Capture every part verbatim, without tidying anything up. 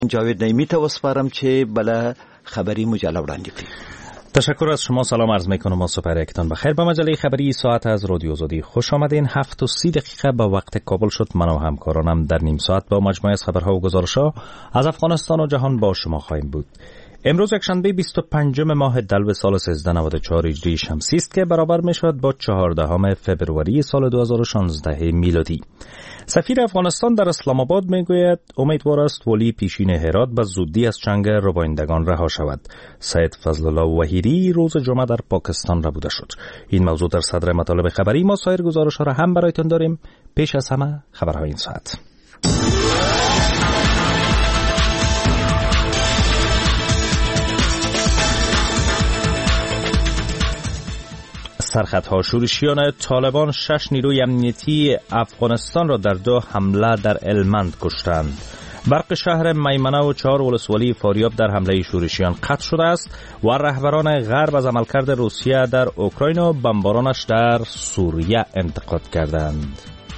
جاوید نعیمی ته وسپارم چې بل خبری مجله وړاندې کړي. تشکر از شما. سلام عرض میکنم و سپر یکتان بخیر. به مجله خبری ساعت از رادیو آزادی خوش آمدین. هفت و سی دقیقه به وقت کابل شد. من و همکارانم در نیم ساعت با مجموعه از خبرها و گزارش‌ها از افغانستان و جهان با شما خواهیم بود. امروز یکشنبه بیست و پنجم ماه دلو سال سیزده نود و چهار هجری شمسی است که برابر می شود با چهاردهم فوریه سال دو هزار و شانزده میلادی. سفیر افغانستان در اسلام آباد می گوید امیدوار است ولی پیشین هرات به زودی از چنگ ربایندگان رها شود. سید فضل الله وحیدی روز جمعه در پاکستان ربوده شد. این موضوع در صدر مطالب خبری ما. سایر گزارش‌ها را هم برایتان داریم. پیش از همه خبرهای این ساعت. سرخطها. شورشیان طالبان شش نیروی امنیتی افغانستان را در دو حمله در هلمند کشتند. برق شهر میمنه و چهار ولسوالی فاریاب در حمله شورشیان قطع شده است و رهبران غرب از عملکرد روسیه در اوکراین و بمبارانش در سوریه انتقاد کردند.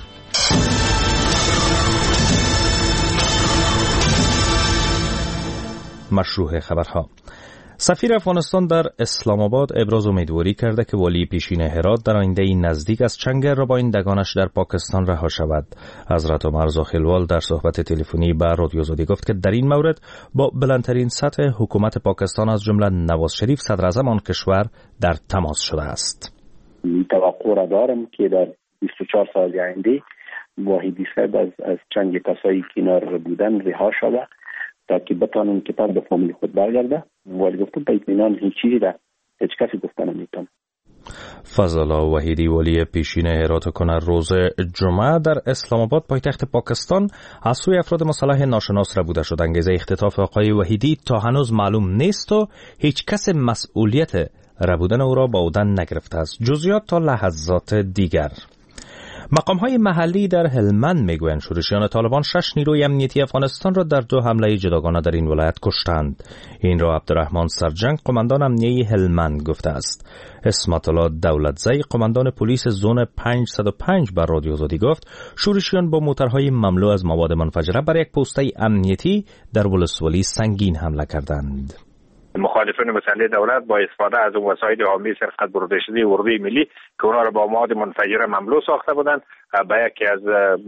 مشروع خبرها. سفیر افغانستان در اسلام آباد ابراز امیدواری کرده که ولی پیشین هرات در آینده نزدیک از چنگ ربایندگانش در پاکستان رها شود. حضرت عمر زاخیلوال در صحبت تلفنی با رادیو آزادی گفت که در این مورد با بلندترین سطح حکومت پاکستان از جمله نواز شریف صدر اعظم آن کشور در تماس شده است. توقع را دارم که در بیست و چهار سال آینده واحدی صاحب از از چنگ کسایی کنار بودن رها شود تا که بتانن که پر به فامیل خود برگرده. ولی گفتم به اطمینان هیچ چیزی را هیچ کسی گفتن نمیتونم. فضل الله وحیدی ولی پیشین هرات کنر روز جمعه در اسلام آباد پایتخت پاکستان از سوی افراد مسلح ناشناس را بوده شد. انگیزه اختطاف آقای وحیدی تا هنوز معلوم نیست و هیچ کس مسئولیت ربودن او را با عهده نگرفته است. جزئیات تا لحظات دیگر. مقام‌های محلی در هلمند میگویند شورشیان طالبان شش نیروی امنیتی افغانستان را در دو حمله جداگانه در این ولایت کشتند. این را عبدالرحمن سرجنگ قماندان امنیتی هلمند گفته است. اسمت الله دولتزی قماندان پلیس زون پانصد و پنج بر رادیو آزادی گفت شورشیان با موترهای مملو از مواد منفجره بر یک پسته امنیتی در ولسوالی سنگین حمله کردند. مخالفین مسلح دولت با استفاده از وسایل عامی سرقت برده شده اردوی ملی که اونا را با مواد منفجره مملو ساخته بودند به یکی از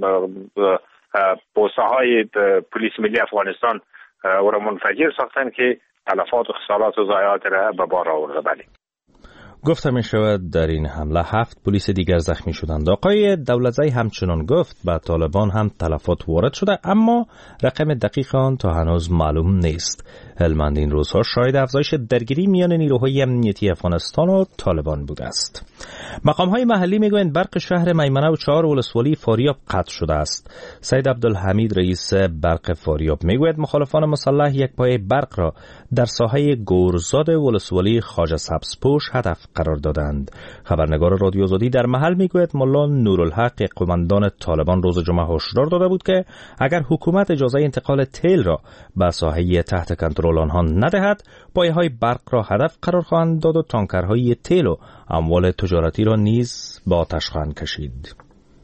پوسته های پلیس ملی افغانستان او را منفجر ساختند که تلفات و خسارات و ضایعات را به بار آورده. بله. گفته می شود در این حمله هفت پلیس دیگر زخمی شدند. آقای دولتزی همچنان گفت به طالبان هم تلفات وارد شده اما رقم دقیق آن تا هنوز معلوم نیست. هلمند این روزها شاهد افزایش درگیری میان نیروهای امنیتی افغانستان و طالبان بوده است. مقام‌های محلی میگویند برق شهر میمنه و چهار ولسوالی فاریاب قطع شده است. سید عبدالحمید رئیس برق فاریاب میگوید مخالفان مسلح یک پایه برق را در ساحه گورزاد ولسوالی خواجه سبزپوش هدف قرار دادند. خبرنگار رادیو آزادی در محل میگوید ملا نورالحق قماندان طالبان روز جمعه هشدار داده بود که اگر حکومت اجازه انتقال تیل را به ساحه تحت کنترل آنها ندهد پایه‌های برق را هدف قرار خواهند داد و تانکرهای تیل و اموال تجارتی را نیز به آتش خواهند کشید.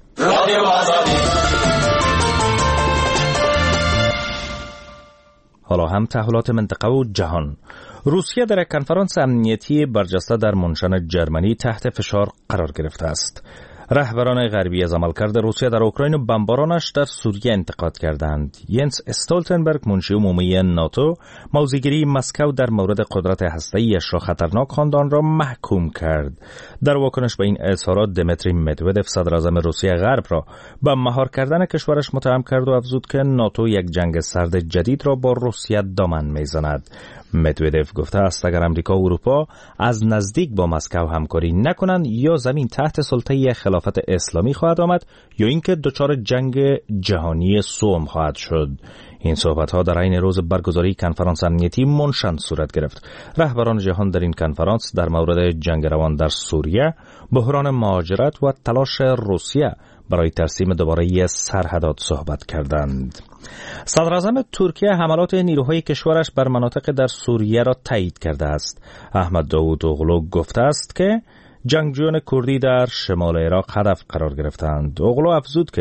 حالا هم تحولات منطقه و جهان. روسیه در یک کنفرانس امنیتی برجسته در منشن جرمنی تحت فشار قرار گرفته است. رهبران غربی از عملکرد روسیه در اوکراین و بمبارانش در سوریه انتقاد کردند. ینس استولتنبرگ منشی عمومی ناتو موضع‌گیری مسکو در مورد قدرت هسته‌ایش را خطرناک خواند آن را محکوم کرد. در واکنش به این اظهارات دمیتری مدودف صدر اعظم روسیه غرب را به مهار کردن کشورش متهم کرد و افزود که ناتو یک جنگ سرد جدید را با روسیه دامن میزند. مدودف گفته است اگر امریکا و اروپا از نزدیک با مسکو همکاری نکنند یا زمین تحت سلطه خلافت اسلامی خواهد آمد یا اینکه دچار جنگ جهانی سوم خواهد شد. این صحبت‌ها در عین روز برگزاری کنفرانس امنیتی منشن صورت گرفت. رهبران جهان در این کنفرانس در مورد جنگ روان در سوریه، بحران مهاجرت و تلاش روسیه برای ترسیم دوباره سرحدات صحبت کردند. صدر اعظم ترکیه حملات نیروهای کشورش بر مناطق در سوریه را تایید کرده است. احمد داوود اوغلو گفته است که جنگجویان کردی در شمال عراق هدف قرار گرفتند. اوغلو افزود که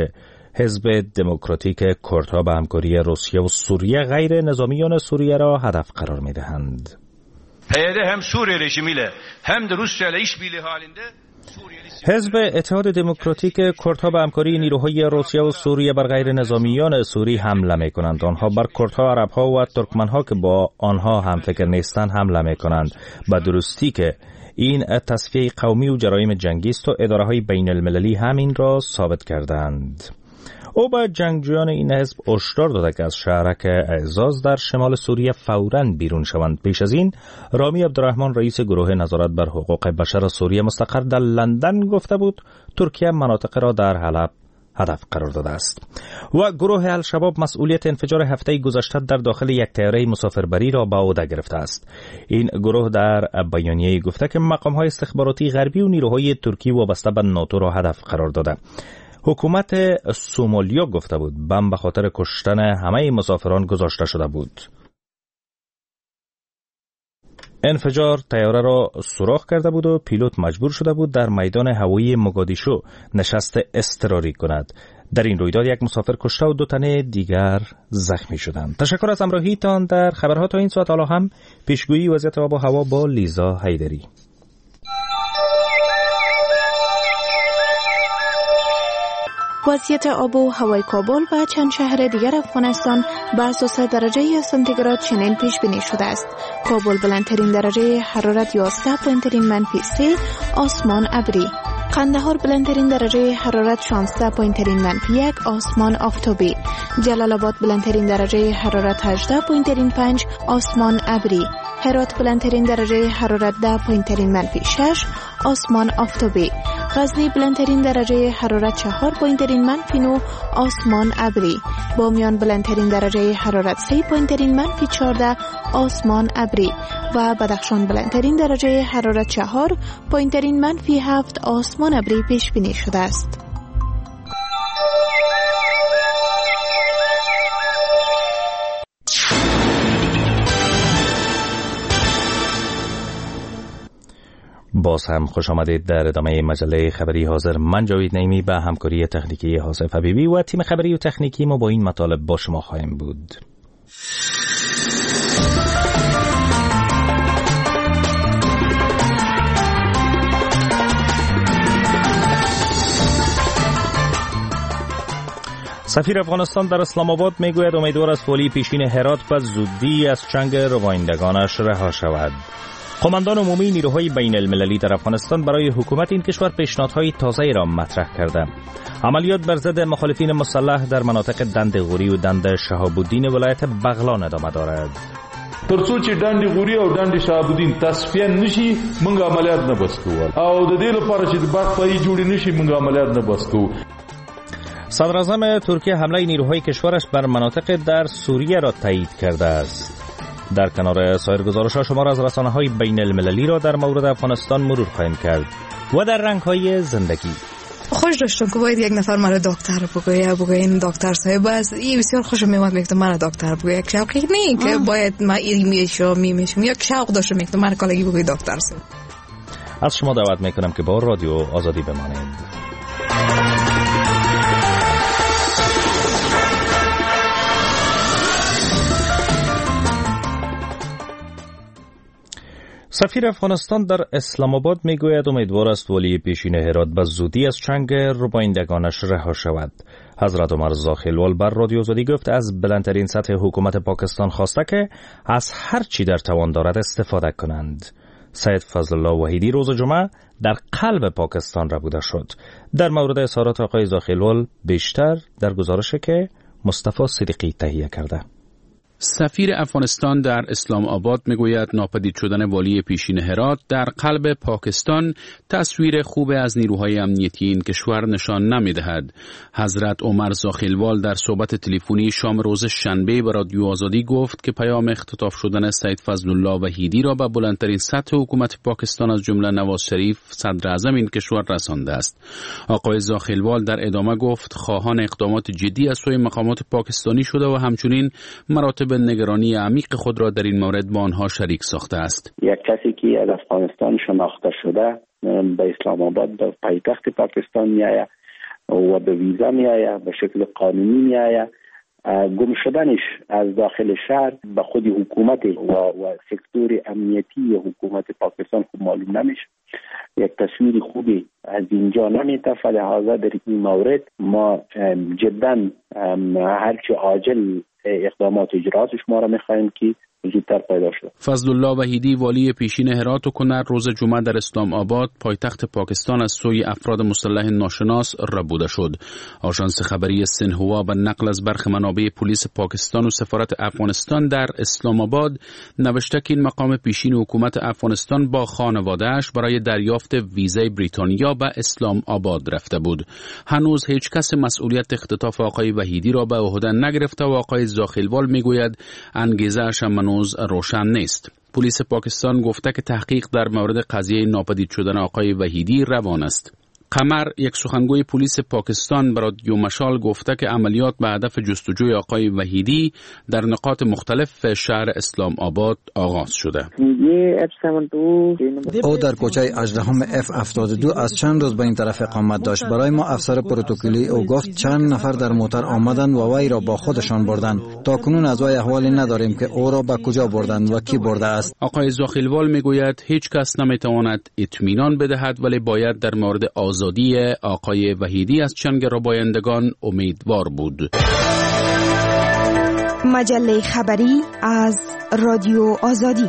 حزب دموکراتیک کردها به همکاری روسیه و سوریه غیر نظامیان سوریه را هدف قرار می‌دهند. پیاده هم سوریه رژیمیله هم در روسیه ایش بیلی حالنده. حزب اتحاد دموکراتیک کردها به همکاری نیروهای روسیه و سوریه بر غیر نظامیان سوری حمله می‌کنند. آنها بر کردها، عرب‌ها و ترکمن‌ها که با آنها هم فکر نیستند حمله می‌کنند. به درستی که این تصفیه قومی و جرایم جنگی است و اداره‌های بین المللی همین را ثابت کردند. او به جنگجویان این حزب هشدار داده که از شهرک اعزاز در شمال سوریه فوراً بیرون شوند. پیش از این رامی عبدالرحمن رئیس گروه نظارت بر حقوق بشر سوریه مستقر در لندن گفته بود ترکیه مناطق را در حلب هدف قرار داده است. و گروه الشباب مسئولیت انفجار هفته گذشته در داخل یک طیاره مسافربری را به عهده گرفته است. این گروه در بیانیه‌ای گفته که مقام‌های استخباراتی غربی و نیروهای ترکی وابسته به ناتو را هدف قرار داده. حکومت سومالیا گفته بود بم به خاطر کشتن همه مسافران گذاشته شده بود. انفجار طیاره را سوراخ کرده بود و پیلوت مجبور شده بود در میدان هوایی موگادیشو نشست اضطراری کند. در این رویداد یک مسافر کشته و دو تن دیگر زخمی شدند. تشکر از همراهیتان در خبرها تا این ساعت. حالا هم پیشگویی وضعیت آب و هوا با لیزا حیدری. وضعیت آب و هوای کابل و چند شهر دیگر افغانستان به اساس درجه سانتیگراد چنین پیش بینی شده است. کابل بلندترین درجه حرارت یازده پایین‌ترین منفی سه، آسمان ابری. قندهار بلندترین درجه حرارت شانزده پایین‌ترین منفی یک، آسمان آفتابی. جلال آباد بلندترین درجه حرارت هجده پایین‌ترین پنج، آسمان ابری. هرات بلندترین درجه حرارت ده پایین‌ترین منفی شش، آسمان آفتابی. غزنی بلندترین درجه حرارت چهار پایین‌ترین منفی نه، آسمان ابری. بامیان بلندترین درجه حرارت سه پایین‌ترین منفی چهارده، آسمان ابری. و بدخشان بلندترین درجه حرارت چهار پایین‌ترین منفی هفت، آسمان ابری پیش بینی شده است. باز هم خوش آمدید در ادامه مجله خبری حاضر. من جاوید نعیمی به همکاری تکنیکی حاسف حبیبی و تیم خبری و تکنیکی ما با این مطالب با شما خواهیم بود. سفیر افغانستان در اسلام آباد میگوید امیدوار است والی پیشین هرات به زودی از چنگ روایندگانش رها شود. قماندان عمومی نیروهای بین المللی در افغانستان برای حکومت این کشور پیشنهادهای تازه‌ای را مطرح کرده. عملیات بر ضد مخالفین مسلح در مناطق دند غوری و دند شهاب الدین ولایت بغلان ادامه دارد. ترڅو چې دند غوري او دند شهاب الدین تصفیه نشي موږ عملیات نه بس کوو او د دې لپاره چې د باغ پای جوړ نشي موږ عملیات نه بس کوو. صدر اعظم ترکیه حمله نیروهای کشورش بر مناطق در سوریه را تایید کرده است. در کنار سایر گزارش‌ها شما را از رسانه‌های بین المللی را در مورد افغانستان مرور خواهیم کرد و در رنگ‌های زندگی. خوش داشتم که باید یک نفر مرا دکتر بگویه بگویه این دکتر صاحب است. این بسیار خوشم میاد میگم مرا دکتر بگویه. یک شوق نه که باید ما ایمیشو میمیشم یک شوق داشتم میگم مرا کالگی بگویه دکتر صاحب. از شما دعوت میکنم که با رادیو آزادی بمانید. سفیر افغانستان در اسلام آباد میگوید امیدوار است ولی پیشین هرات به زودی از چنگ روبایندگانش رها شود. حضرت عمر زاخیلوال بر رادیو آزادی گفت از بلندترین سطح حکومت پاکستان خواسته که از هر چی در توان دارد استفاده کنند. سید فضل الله وحیدی روز جمعه در قلب پاکستان را بوده شد. در مورد اظهارات آقای زاخیلوال بیشتر در گزارشی که مصطفی صدیقی تهیه کرده. سفیر افغانستان در اسلام آباد میگوید ناپدید شدن والی پیشین هرات در قلب پاکستان تصویر خوب از نیروهای امنیتی این کشور نشان نمیدهد. حضرت عمر زاخیلوال در صحبت تلفنی شام روز شنبه به رادیو آزادی گفت که پیام اختطاف شدن سید فضل الله وحیدی را به بلندترین سطح حکومت پاکستان از جمله نواز شریف صدر اعظم این کشور رسانده است. آقای زاخیلوال در ادامه گفت خواهان اقدامات جدی از سوی مقامات پاکستانی شده و همچنین مراتب به نگرانی عمیق خود را در این مورد با آنها شریک ساخته است. یک کسی که از افغانستان شناخته شده به اسلام آباد به پایتخت پاکستان میآید و به ویزا می آید، به شکل قانونی می آید. گم شدنش از داخل شهر به خود حکومت و, و سکتور امنیتی حکومت پاکستان خوب معلوم نمیشه. یک تصویر خوبی از اینجا نمیده، فلحاظا در این مورد ما جدا هرچه عاجل اقدامات اجراتش ما را میخواهیم که زودتر پیدا شد. فضل الله وحیدی والی پیشین هرات و کنر روز جمعه در اسلام آباد پایتخت پاکستان از سوی افراد مسلح ناشناس ربوده شد. آژانس خبری سنهوا به نقل از برخی منابع پلیس پاکستان و سفارت افغانستان در اسلام آباد نوشته که این مقام پیشین حکومت افغانستان با خانواده‌اش برای دریافت ویزای بریتانیا به اسلام آباد رفته بود. هنوز هیچ کس مسئولیت اختطاف آقای وحیدی را به عهده نگرفته و آقای زاخیلوال میگوید انگیزه‌اش هنوز روشن نیست. پلیس پاکستان گفته که تحقیق در مورد قضیه ناپدید شدن آقای وحیدی روان است. قمر، یک سخنگوی پلیس پاکستان، به رادیو مشال گفته که عملیات به هدف جستجوی آقای وحیدی در نقاط مختلف شهر اسلام آباد آغاز شده. او در کوچه اژدهم اف هفتاد و دو از چند روز به این طرف اقامت داشت. برای ما افسر پروتکلی او گفت چند نفر در موتر آمدند و وی را با خودشان بردند. تا کنون از وی احوالی نداریم که او را به کجا بردند و کی برده است. آقای زاخیلوال میگوید هیچ کس نمیتواند اطمینان بدهد، ولی باید در مورد آزادی آقای وحیدی از چنگ ربایندگان امیدوار بود. مجله خبری از رادیو آزادی.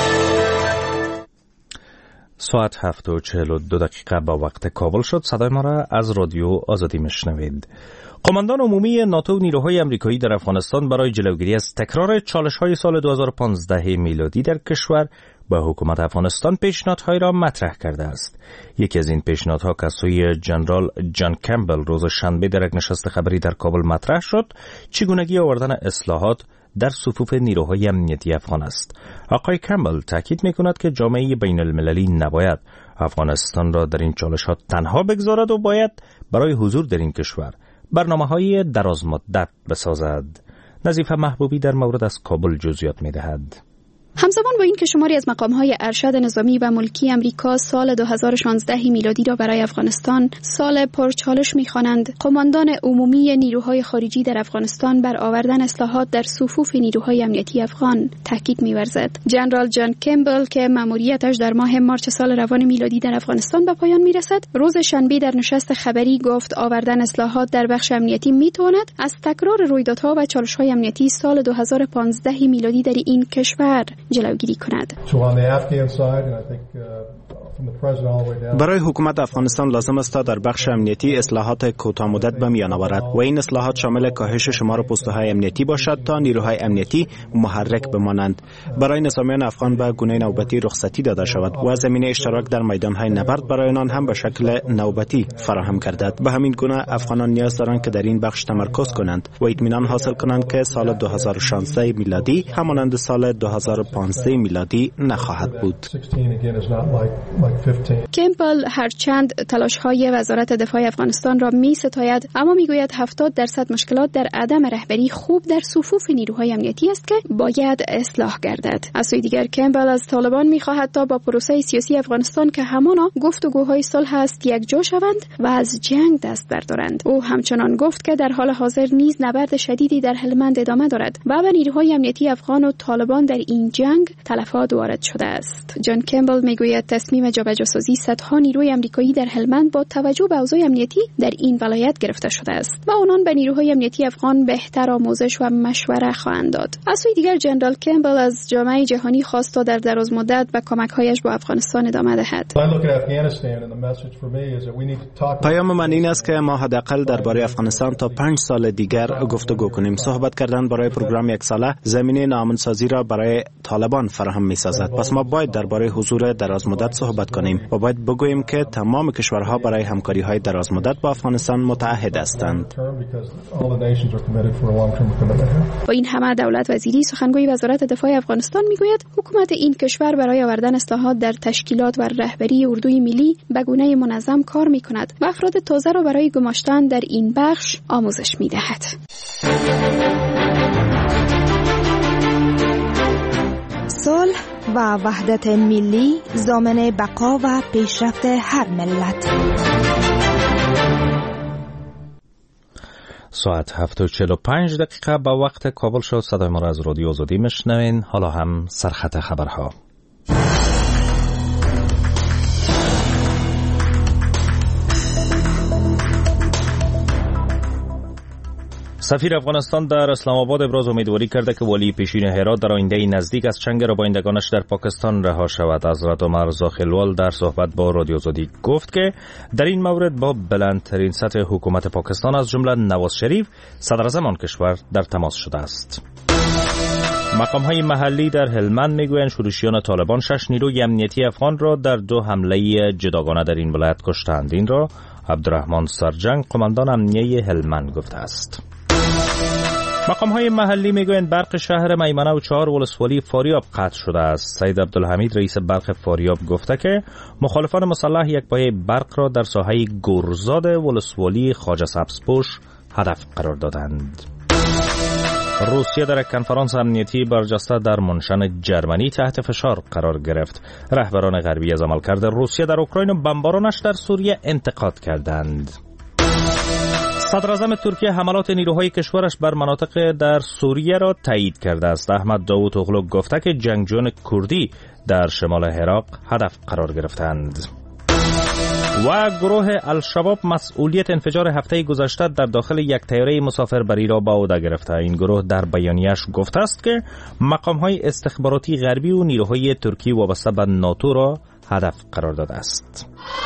ساعت هفت و چهل و دو دقیقه با وقت کابل شد. صدای ما را از رادیو آزادی میشنوید. قماندان عمومی ناتو و نیروهای آمریکایی در افغانستان برای جلوگیری از تکرار چالش‌های سال دو هزار و پانزده میلادی در کشور به حکومت افغانستان پیشنهادهای را مطرح کرده است. یکی از این پیشنهادها که از سوی جنرال جان کمبل روز شنبه در یک نشست خبری در کابل مطرح شد، چگونگی آوردن اصلاحات در صفوف نیروهای امنیتی افغان است. آقای کمبل تاکید می‌کند که جامعه بین المللی نباید افغانستان را در این چالش‌ها تنها بگذارد و باید برای حضور در این کشور برنامه‌های درازمدت بسازد. نظیفه محبوبی در مورد از کابل جزئیات می‌دهد. همزمان با این که شماری از مقام‌های ارشد نظامی و ملکی امریکا سال دو هزار و شانزده میلادی را برای افغانستان سال پرچالش می‌خوانند، قماندان عمومی نیروهای خارجی در افغانستان بر آوردن اصلاحات در صفوف نیروهای امنیتی افغان تاکید می‌ورزد. جنرال جان کمبل که مأموریتش در ماه مارس سال روان میلادی در افغانستان به پایان می‌رسد، روز شنبه در نشست خبری گفت آوردن اصلاحات در بخش امنیتی می‌تواند از تکرار رویدادها و چالش‌های امنیتی سال دو هزار و پانزده میلادی در این کشور جلوگیری کند. برای حکومت افغانستان لازم است تا در بخش امنیتی اصلاحات کوتاه مدت به میان آورد و این اصلاحات شامل کاهش شمار پست‌های امنیتی باشد تا نیروهای امنیتی محرک بمانند. برای نظامیان افغان به گونه نوبتی رخصتی داده شود و زمینه اشتراک در میدان‌های نبرد برای آنان هم به شکل نوبتی فراهم گردد. به همین گونه افغانان نیاز دارند که در این بخش تمرکز کنند و اطمینان حاصل کنند که سال دو هزار و شانزده میلادی همانند سال دو هزار و پانزده میلادی نخواهد بود. کمپل هرچند تلاش‌های وزارت دفاع افغانستان را می‌ستاید، اما می‌گوید هفتاد درصد مشکلات در عدم رهبری خوب در صفوف نیروهای امنیتی است که باید اصلاح گردد. از سوی دیگر کمپل از طالبان می‌خواهد تا با پروسه سیاسی افغانستان که همانا گفتگوهای صلح است یکجا شوند و از جنگ دست بردارند. او همچنان گفت که در حال حاضر نیز نبرد شدیدی در هلمند ادامه دارد و به نیروهای امنیتی افغان و طالبان در این جنگ تلفات وارد شده است. جان کمبل می‌گوید تصمیم جابجاسازی صدها نیروی آمریکایی در هلمند با توجه به اوضاع امنیتی در این ولایت گرفته شده است و آنان به نیروهای امنیتی افغان بهتر آموزش و مشوره خواهند داد. از سوی دیگر جنرال کمبل از جامعه جهانی خواست تا در دراز مدت به کمک‌هایش با افغانستان ادامه دهد. پیام من این است که ما حداقل درباره افغانستان تا پنج سال دیگر گفتگو کنیم. صحبت کردن برای پروگرام یک ساله زمینه ناامن‌سازی را برای طالبان فراهم می‌سازد. پس ما باید درباره حضور دراز مدت صحبت کنیم و باید بگوییم که تمام کشورها برای همکاری‌های دراز مدت با افغانستان متعهد هستند. با این همه دولت وزیری سخنگوی وزارت دفاع افغانستان میگوید حکومت این کشور برای آوردن اصلاحات در تشکیلات و رهبری اردوی ملی به گونه منظم کار می‌کند و افراد تازه را برای گماشتن در این بخش آموزش می‌دهد. صلح و وحدت ملی ضامن بقا و پیشرفت هر ملت. ساعت هفت و چهل و پنج دقیقه به وقت کابل شد. صدای ما را از رادیو آزادی میشنوین. حالا هم سرخط خبرها. سفیر افغانستان در اسلام آباد ابراز امیدواری کرده که والی پیشین هرات در آینده نزدیک از چنگ ربایندگانش در پاکستان رها شود. حضرت عمر زاخلوال در صحبت با رادیو آزادی گفت که در این مورد با بلندترین سطح حکومت پاکستان از جمله نواز شریف صدر اعظم آن کشور در تماس شده است. مقام‌های محلی در هلمند میگویند شورشیان طالبان شش نیروی امنیتی افغان را در دو حمله جداگانه در این ولایت کشتند. این را عبدالرحمن سرجنگ قماندان امنیه هلمند گفته است. مقام‌های محلی میگویند برق شهر میمنه و چهار ولسوالی فاریاب قطع شده است. سید عبدالحمید رئیس برق فاریاب گفته که مخالفان مسلح یک پایه برق را در ساحه گورزاد ولسوالی خواجه سبزپوش هدف قرار دادند. روسیه در کنفرانس امنیتی برجسته در منشن جرمنی تحت فشار قرار گرفت. رهبران غربی از عملکرد روسیه در اوکراین و بمبارانش در سوریه انتقاد کردند. صدر اعظم ترکیه حملات نیروهای کشورش بر مناطق در سوریه را تایید کرده است. احمد داوود اوغلو گفته که جنگجویان کردی در شمال عراق هدف قرار گرفتند. و گروه الشباب مسئولیت انفجار هفته گذشته در داخل یک طیاره مسافربری را به عهده گرفته. این گروه در بیانیه‌اش گفته است که مقام‌های استخباراتی غربی و نیروهای ترکی وابسته به ناتو را هدف قرار داده است.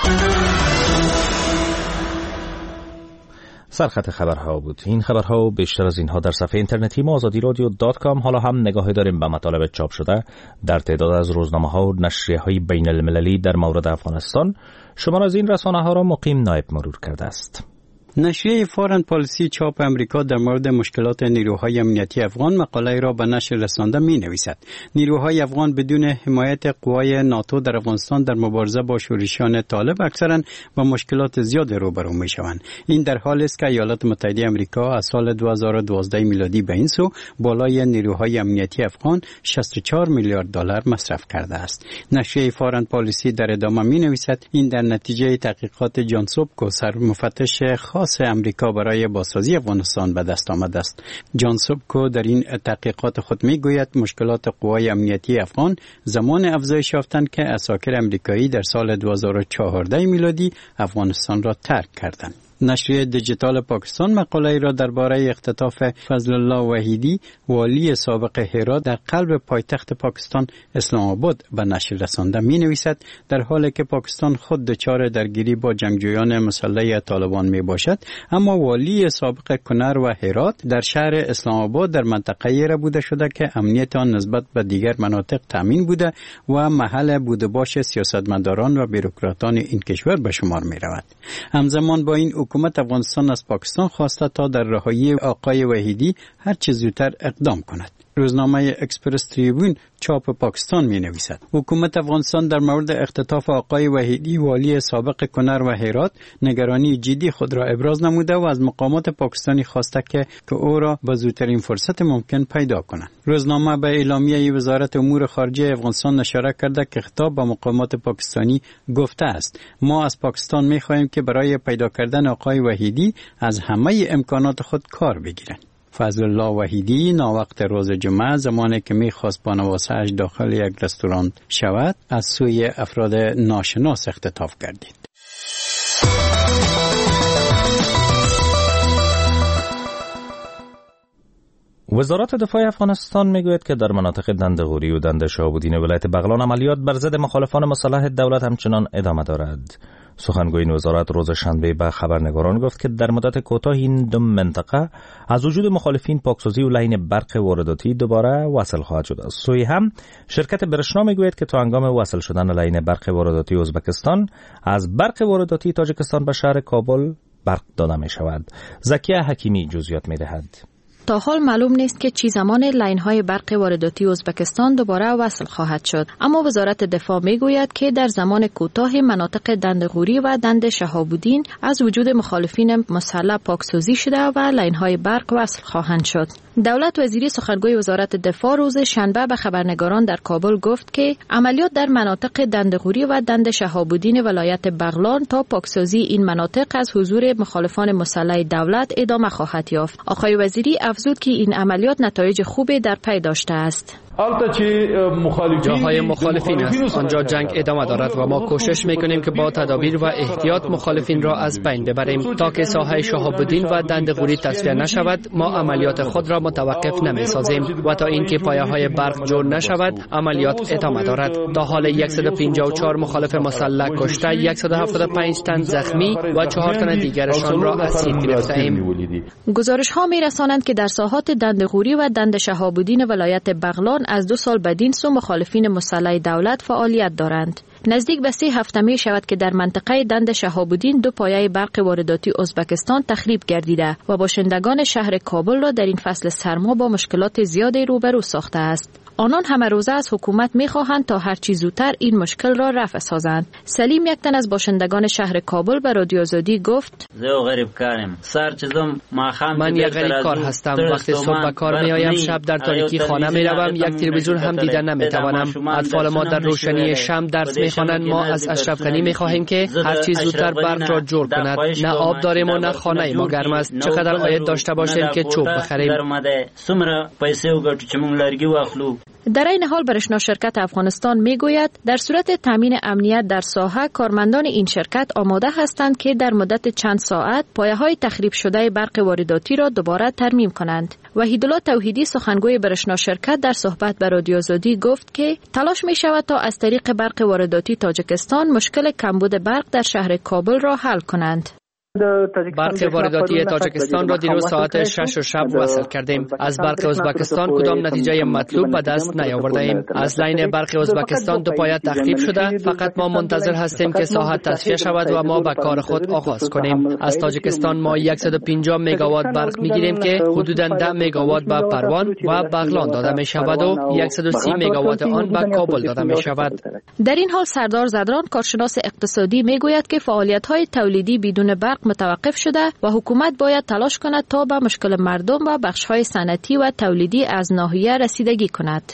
سرخط خبرها بود. این خبرها و بیشتر از اینها در صفحه اینترنتی ما آزادی رادیو دات کام. حالا هم نگاهی داریم به مطالب چاپ شده در تعداد از روزنامه‌ها و نشریه‌های بین المللی در مورد افغانستان. شما از این رسانه‌ها را مقیم نایب مرور کرده است. نشریه فارن پالیسی چاپ امریکا در مورد مشکلات نیروهای امنیتی افغان مقاله را به نشر رسانده می نویسد. نیروهای افغان بدون حمایت قوای ناتو در افغانستان در مبارزه با شورشیان طالب اکثرا با مشکلات زیاد روبرو می شوند. این در حالی است که ایالات متحده آمریکا از سال دو هزار و دوازده میلادی به این سو بالای نیروهای امنیتی افغان شصت و چهار میلیارد دلار مصرف کرده است. نشریه فارن پالیسی در ادامه می نویسد این در نتیجه تحقیقات جان سوبکو سرمفتش خاص امریکا برای بازسازی افغانستان به دست آمده است. جان سوبکو در این تحقیقات خود میگوید مشکلات قوای امنیتی افغان زمان افزایش یافتند که عساکر امریکایی در سال دو هزار و چهارده میلادی افغانستان را ترک کردند. نشریه دیجیتال پاکستان مقاله را درباره اختطاف فضل الله وحیدی والی سابق هرات در قلب پایتخت پاکستان اسلام آباد به نشر رسانده می نویسد در حالی که پاکستان خود دچار درگیری با جنگجویان مسلح طالبان می باشد، اما والی سابق کنر و هرات در شهر اسلام آباد در منطقه‌ای را بوده شده که امنیت آن نسبت به دیگر مناطق تامین بوده و محل بوده باش سیاستمداران و بوروکراتان این کشور به شمار می رود. همزمان با این حکومت افغانستان از پاکستان خواسته تا در رهایی آقای وحیدی هر چه زودتر اقدام کند. روزنامه اکسپرس تریبون چاپ پاکستان می نویسد حکومت افغانستان در مورد اختطاف آقای وحیدی والی سابق کنر و هرات نگرانی جدی خود را ابراز نموده و از مقامات پاکستانی خواسته که که او را به زودترین فرصت ممکن پیدا کنند. روزنامه به اعلامیه وزارت امور خارجه افغانستان اشاره کرده که خطاب به مقامات پاکستانی گفته است ما از پاکستان می خواهیم که برای پیدا کردن آقای وحیدی از همه امکانات خود کار بگیرند. فضل الله وحیدی ناوقت روز جمعه زمانی که می‌خواست با نواسه‌اش داخل یک رستوران شود از سوی افراد ناشناس اختطاف گردید. وزارت دفاع افغانستان میگوید که در مناطق دنده‌غوری و دنده شهاب‌الدین ولایت بغلان عملیات بر ضد مخالفان مسلح دولت همچنان ادامه دارد. سخنگوی این وزارت روز شنبه به خبرنگاران گفت که در مدت کوتاه این دو منطقه از وجود مخالفین پاکسازی و لاین برق وارداتی دوباره وصل خواهد شد. از سوی هم شرکت برشنا میگوید که تا هنگام وصل شدن لاین برق وارداتی ازبکستان از برق وارداتی تاجیکستان به شهر کابل برق داده می شود. زکیه حکیمی جزئیات می دهد. تا حال معلوم نیست که چی زمان لاین‌های برق وارداتی ازبکستان دوباره وصل خواهد شد، اما وزارت دفاع میگوید که در زمان کوتاه مناطق دنده‌غوری و دند شهاب‌الدین از وجود مخالفین مسلح پاکسازی شده و لاین‌های برق وصل خواهند شد. دولت وزیری سخنگوی وزارت دفاع روز شنبه به خبرنگاران در کابل گفت که عملیات در مناطق دندغوری و دند شهاب‌الدین ولایت بغلان تا پاکسازی این مناطق از حضور مخالفان مسلح دولت ادامه خواهد یافت. آقای وزیری افزود که این عملیات نتایج خوبی در پی داشته است. جاهای مخالفین است، آنجا جنگ ادامه دارد و ما کوشش میکنیم که با تدابیر و احتیاط مخالفین را از بین ببریم تا که ساحه شهاب‌الدین و دندغوری تصفیه نشود. ما عملیات خود را متوقف نمیسازیم و تا اینکه پایه های برق جور نشود عملیات ادامه دارد. تا حال صد و پنجاه و چهار مخالف مسلح کشته، صد و هفتاد و پنج تن زخمی و چهار تن دیگرشان را اسیر گرفته‌ایم. گزارش ها می‌رسانند که در ساحات دندغوری و دند شهاب‌الدین ولایت بغلان از دو سال بدین سو مخالفین مسلح دولت فعالیت دارند. نزدیک به سه هفته می شود که در منطقه دند شهاب‌الدین دو پایه برق وارداتی ازبکستان تخریب گردیده و باشندگان شهر کابل را در این فصل سرما با مشکلات زیادی روبرو ساخته است. آنان همه روزه از حکومت می‌خواهند تا هر چه زودتر این مشکل را رفع سازند. سلیم، یک تن از باشندگان شهر کابل، به رادیو آزادی گفت: من یک غریب کار هستم. وقتی صبح به کار می‌آیم، شب در تاریکی خانه می‌روم، یک تلویزیون هم دیدن نمی‌توانم. اطفال ما در روشنی شمع درس می‌خوانند. ما از اشرف غنی می‌خواهیم که هر چه زودتر برق را جور کند. نه آب داریم و نه خانه ما گرم است. چقدر عاید داشته باشیم که چوب بخریم. در این حال برشنا شرکت افغانستان میگوید در صورت تامین امنیت در ساحه، کارمندان این شرکت آماده هستند که در مدت چند ساعت پایه‌های تخریب شده برق وارداتی را دوباره ترمیم کنند. وحیدالله توحیدی، سخنگوی برشنا شرکت، در صحبت با رادیو آزادی گفت که تلاش می شود تا از طریق برق وارداتی تاجیکستان مشکل کمبود برق در شهر کابل را حل کنند. برق وارداتی تاجیکستان را دیروز ساعت شش شب وصل کردیم. از برق ازبکستان کدام نتیجه مطلوب به دست نیاورده ایم. از لاین برق ازبکستان دو پایه تخریب شده. فقط ما منتظر هستیم که ساحه تصفیه شود و ما به کار خود آغاز کنیم. از تاجیکستان ما صد و پنجاه مگاوات برق میگیریم که حدوداً ده مگاوات به پروان و بغلان داده می شود و صد و سی مگاوات آن به کابل داده می شود. در این حال سردار زدران، کارشناس اقتصادی، میگوید که فعالیت‌های تولیدی بدون برق متوقف شده و حکومت باید تلاش کند تا به مشکل مردم و بخش‌های صنعتی و تولیدی از ناحیه رسیدگی کند.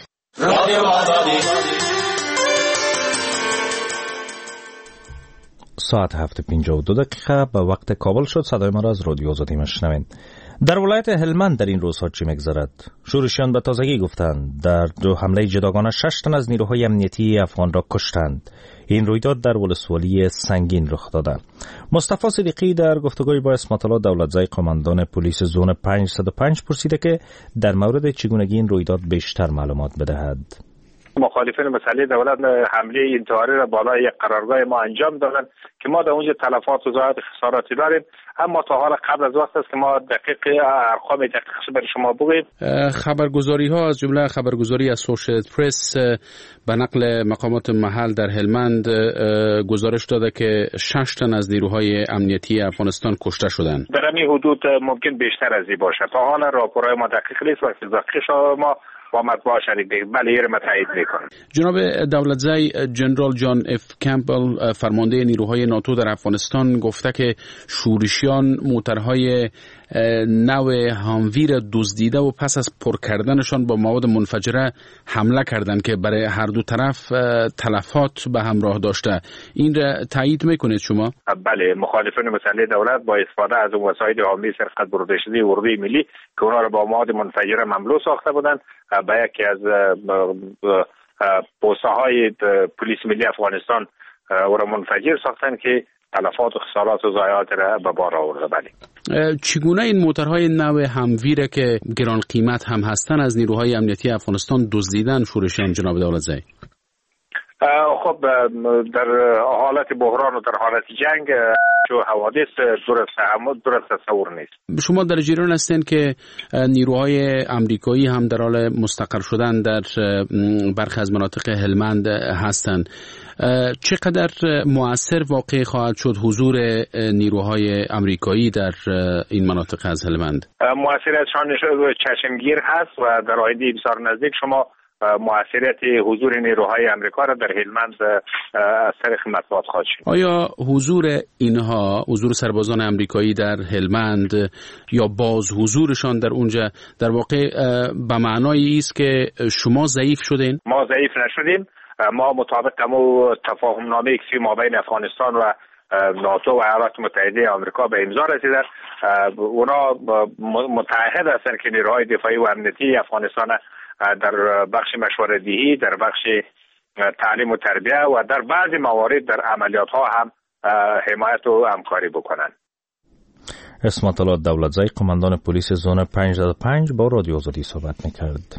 ساعت هفت پنجاه و دو دقیقه به وقت کابل شد. صدای ما را از رادیو آزادی میشنوید. در ولایت هلمند در این روزها چی میگذرد؟ شورشیان به تازگی گفتند در دو حمله جداگانه شش تن از نیروهای امنیتی افغان را کشتند. این رویداد در ولسوالی سنگین رخ داده. مصطفی صدیقی در گفتگوی با اسمت الله دولتزای، قماندان پلیس زون پانصد و پنج، پرسیده که در مورد چگونگی این رویداد بیشتر معلومات بدهد. مخالفین مسئله دولت حمله انتحاری را بالای یک قرارگاه ما انجام دادند که ما در اونجا تلفات و ضایعات خساراتی داریم، اما تا حالا قبل از وقت است که ما دقیق ارقام دقیقش برای شما بگوییم. خبرگزاری ها از جمله خبرگزاری اسوشییتد پرس به نقل مقامات محل در هلمند گزارش داده که شش تن از نیروهای امنیتی افغانستان کشته شدند. در این حدود ممکن بیشتر از این باشه. تا حالا راپورهای ما دقیق نیست و دقیق شما با مطبوع شریک دیگه بله یه متعهد میکنه. جناب دولتزای، جنرال جان اف کمپل، فرمانده نیروهای ناتو در افغانستان، گفته که شورشیان موترهای نو هامویر دزدیده و پس از پر کردنشان با مواد منفجره حمله کردند که برای هر دو طرف تلفات به همراه داشته. این را تایید میکنید شما؟ بله، مخالفین مسئله دولت با استفاده از اون وسایل حامی سرقت برده شده اردوی ملی که اونا را با مواد منفجره مملو ساخته بودند به یکی از پوسته های پلیس ملی افغانستان او را منفجر ساختن که تلفات و خسارات و ضایعات را به بار آورده. بله. چگونه این موترهای نو همویره که گران قیمت هم هستن از نیروهای امنیتی افغانستان دزدیدن شورشیان جناب دولتزای؟ خب در حالت بحران و در حالت جنگ چو حوادث درست هم درست تصور نیست. شما در جریان هستین که نیروهای امریکایی هم در حال مستقر شدن در برخی از مناطق هلمند هستند. چقدر مؤثر واقع خواهد شد حضور نیروهای امریکایی در این مناطق از هلمند؟ مؤثریتشان چشمگیر هست و در آینده بسیار نزدیک شما موثریت حضور نیروهای آمریکا را در هلمند از طریق مطبوعات خواهد شد. آیا حضور اینها، حضور سربازان آمریکایی در هلمند یا باز حضورشان در اونجا در واقع به معنای است که شما ضعیف شدین؟ ما ضعیف نشدیم. ما مطابق همون تفاهم نامه‌ای که ما بین افغانستان و ناتو و ایالات متحده آمریکا به امضا رسیدن، اونا متعهد هستند که نیروهای دفاعی و امنیتی افغانستان در بخش مشوره‌دهی، در بخش تعلیم و تربیه و در بعضی موارد در عملیات ها هم حمایت و همکاری بکنند. اسمت الله دولتزی، قماندان پلیس زون پنج صد و پنج با رادیو آزادی صحبت می‌کرد.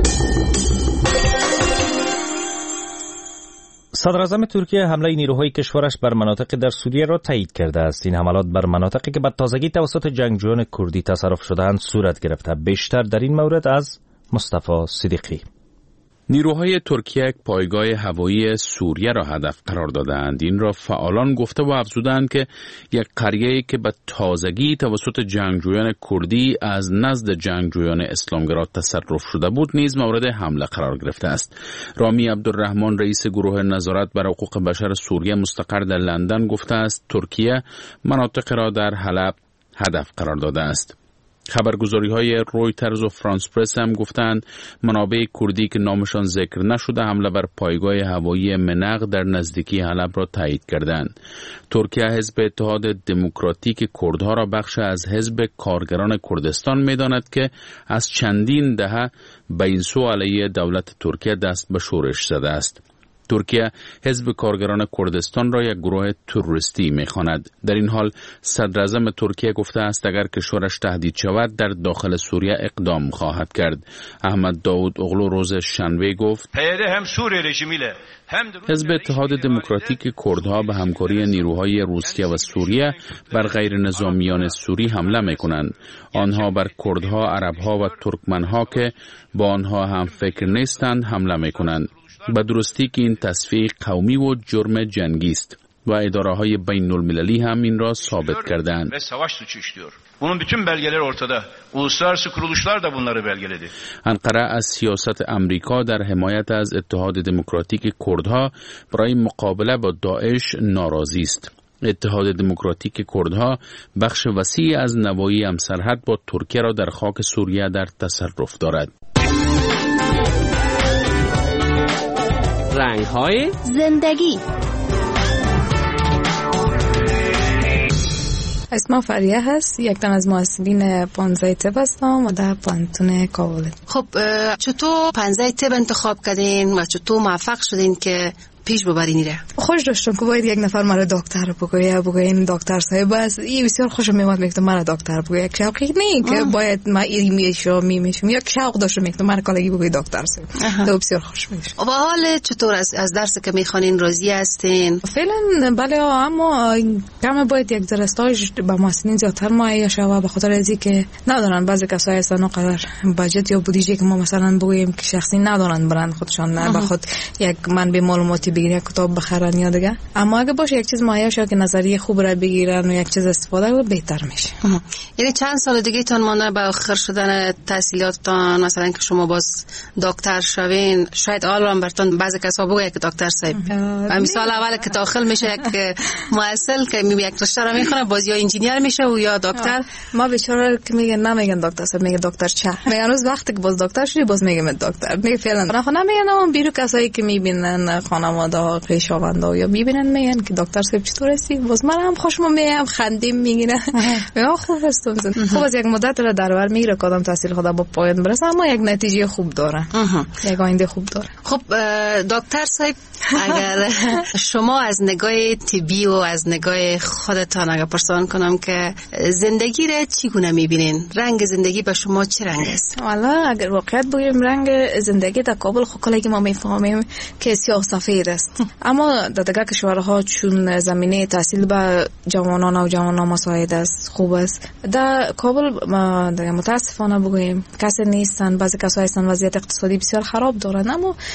صدر اعظم ترکیه حمله نیروهای کشورش بر مناطق در سوریه را تایید کرده است. این حملات بر مناطقی که به تازگی توسط جنگجویان کردی تصرف شده‌اند صورت گرفته. بیشتر در این مورد از مصطفی صدیقی. نیروهای ترکیه یک پایگاه هوایی سوریه را هدف قرار دادند. این را فعالان گفته و افزودند که یک قریه‌ای که به تازگی توسط جنگجویان کردی از نزد جنگجویان اسلامگرا تصرف شده بود نیز مورد حمله قرار گرفته است. رامی عبدالرحمن، رئیس گروه نظارت بر حقوق بشر سوریه مستقر در لندن، گفته است ترکیه مناطق را در حلب هدف قرار داده است. خبرگزاری‌های رویترز و فرانس پرس هم گفتند منابع کردی که نامشان ذکر نشده حمله بر پایگاه هوایی منق در نزدیکی حلب را تایید کردند. ترکیه حزب اتحاد دموکراتیک کردها را بخش از حزب کارگران کردستان می‌داند که از چندین دهه به این سو علیه دولت ترکیه دست به شورش زده است. ترکیه حزب کارگران کردستان را یک گروه تروریستی می‌خواند. در این حال صدر اعظم ترکیه گفته است اگر کشورش تهدید شود در داخل سوریه اقدام خواهد کرد. احمد داود اغلو روز شنبه گفت حزب اتحاد دموکراتیک کردها به همکاری نیروهای روسیه و سوریه بر غیر نظامیان سوری حمله می‌کنند. آنها بر کردها، عربها و ترکمنها که با آنها هم فکر نیستند حمله می‌کنند. به درستی که این تصفیه قومی و جرم جنگی است و اداره‌های بین المللی هم این را ثابت کردند. Bunun bütün belgeleri ortada. Uluslararası kuruluşlar da bunları belgeledi. انقره از سیاست امریکا در حمایت از اتحاد دموکراتیک کردها برای مقابله با داعش ناراضی است. اتحاد دموکراتیک کردها بخش وسیعی از نواحی همسرحد با ترکیه را در خاک سوریه در تصرف دارد. رنگ‌های زندگی. اسمم فریه هست، یک تن از محصلین پانزده تب هستم و در پانتون کابل. خب چطور پانزده تب انتخاب کردین و چطور موفق شدین که پیش ببرین ره؟ خوش داشتم که باید یک نفر مرا دکتر بگویه بگویه این دکتر صاحب است. این بسیار خوشم میاد میگم مرا دکتر بگویه. یک شوقی نه که باید ما ایمیشو میمیشم. یک شوق داشتم میگم مرا کالگی بگویه دکتر صاحب. تو بسیار خوش میشه. و حال چطور از از درسی که میخوانین راضی هستین؟ فعلا بله، اما کم باید یک ذره استاژ با محسنین زیادتر مایه شوه به خاطر از اینکه ندارن بعضی کسایی هستن اونقدر بجت یا بودجه که ما مثلا بگوییم که شخصی ندارن برند خودشان نه بخاط یک منبع معلوماتی بگیرن کتاب بخرن یا دیگه. اما اگه باشه یک چیز مایه شو که نظریه خوب را بگیرن و یک چیز استفاده کنن بهتر میشه. یعنی چند سال دیگه تون مانده به آخر شدن تحصیلاتتان، مثلا که شما باز دکتر شوین، شاید آلان براتون بعضی کسا بگه که دکتر صاحب مثال اول که داخل میشه یک محصل که می یک رشته را میخونه باز یا انجینیر میشه و یا دکتر. ما بیچاره که میگن نمیگن دکتر صاحب، میگه دکتر چه. میگن روز وقتی که باز دکتر شدی باز میگم دکتر. میگه فعلا نه نمیگن، اون بیرو کسایی که میبینن خانواده پیشاوندا یا میبینن میگن که دکتر صاحب چطور هستی؟ باز من هم خوشم میام خندیم میگیره. میگم خوب هستم. خب از یک مدت را در بر میره کدام تحصیل خدا با پایان برسه، اما یک نتیجه خوب داره. یک آینده خوب داره. خب دکتر صاحب اگر شما از نگاه طبی و از نگاه خودتان اگر پرسان کنم که زندگی را چگونه میبینین؟ رنگ زندگی به شما چه رنگ است؟ والا اگر واقعیت بگیم رنگ زندگی در کابل خب کلی ما میفهمیم که سیاه سفید است، اما در دیگر کشورها چون زمینه تحصیل به جوانان و جوانان مساعد است، خوب است. در کابل متاسفانه بگوییم کسی نیستن، بعضی کسایی هستن وضعیت اقتصادی بسیار خراب دارن، اما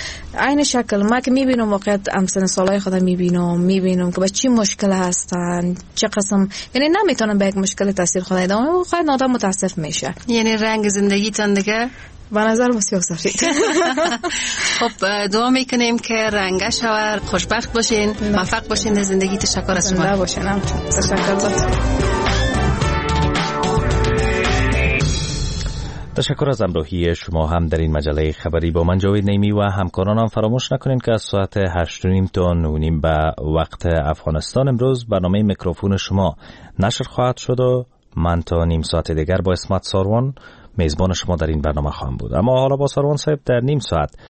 عین شکل ما که میبینم واقعیت همسن سالای خودم میبینم میبینم که با چی مشکل هستن، چه قسم، یعنی نمیتونم به یک مشکل تاثیر خود ادامه واقعا آدم متاسف میشه. یعنی رنگ زندگیتون دیگه به نظر بسیار سفید. خب دعا میکنیم که رنگه شود، خوشبخت باشین، موفق باشین در زندگی. تشکر از شما. زنده باشین. تشکر باشین. تشکر از همراهی شما هم در این مجله خبری. با من جاوید نیمی و همکارانم فراموش نکنین که از ساعت هشت و نیم تا نه و نیم به وقت افغانستان امروز برنامه میکروفون شما نشر خواهد شد و من تا نیم ساعت دیگر با اسمت ساروان میزبان شما در این برنامه خواهم بود. اما حالا با ساروان صاحب در نیم ساعت